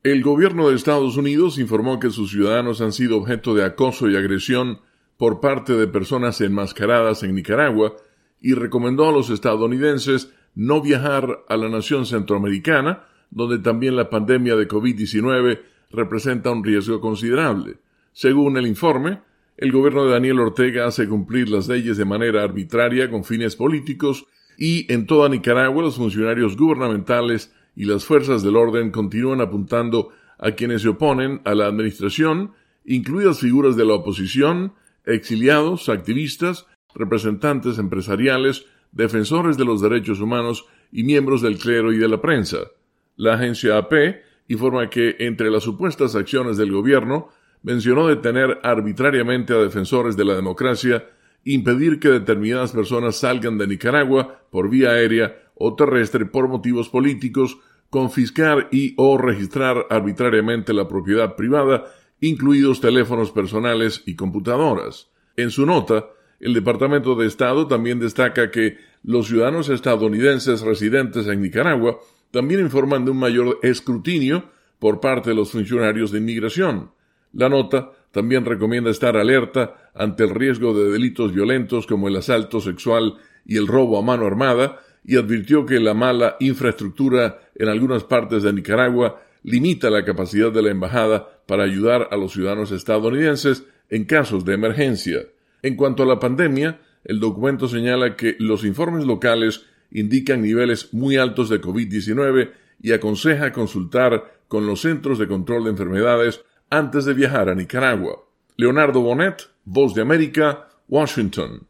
El gobierno de Estados Unidos informó que sus ciudadanos han sido objeto de acoso y agresión por parte de personas enmascaradas en Nicaragua y recomendó a los estadounidenses no viajar a la nación centroamericana, donde también la pandemia de COVID-19 representa un riesgo considerable. Según el informe, el gobierno de Daniel Ortega hace cumplir las leyes de manera arbitraria con fines políticos y en toda Nicaragua los funcionarios gubernamentales y las fuerzas del orden continúan apuntando a quienes se oponen a la administración, incluidas figuras de la oposición, exiliados, activistas, representantes empresariales, defensores de los derechos humanos y miembros del clero y de la prensa. La agencia AP informa que entre las supuestas acciones del gobierno mencionó detener arbitrariamente a defensores de la democracia, impedir que determinadas personas salgan de Nicaragua por vía aérea o terrestre por motivos políticos, confiscar y o registrar arbitrariamente la propiedad privada, incluidos teléfonos personales y computadoras. En su nota, el Departamento de Estado también destaca que los ciudadanos estadounidenses residentes en Nicaragua también informan de un mayor escrutinio por parte de los funcionarios de inmigración. La nota también recomienda estar alerta ante el riesgo de delitos violentos como el asalto sexual y el robo a mano armada y advirtió que la mala infraestructura en algunas partes de Nicaragua limita la capacidad de la embajada para ayudar a los ciudadanos estadounidenses en casos de emergencia. En cuanto a la pandemia, el documento señala que los informes locales indican niveles muy altos de COVID-19 y aconseja consultar con los Centros de Control de Enfermedades antes de viajar a Nicaragua. Leonardo Bonet, Voz de América, Washington.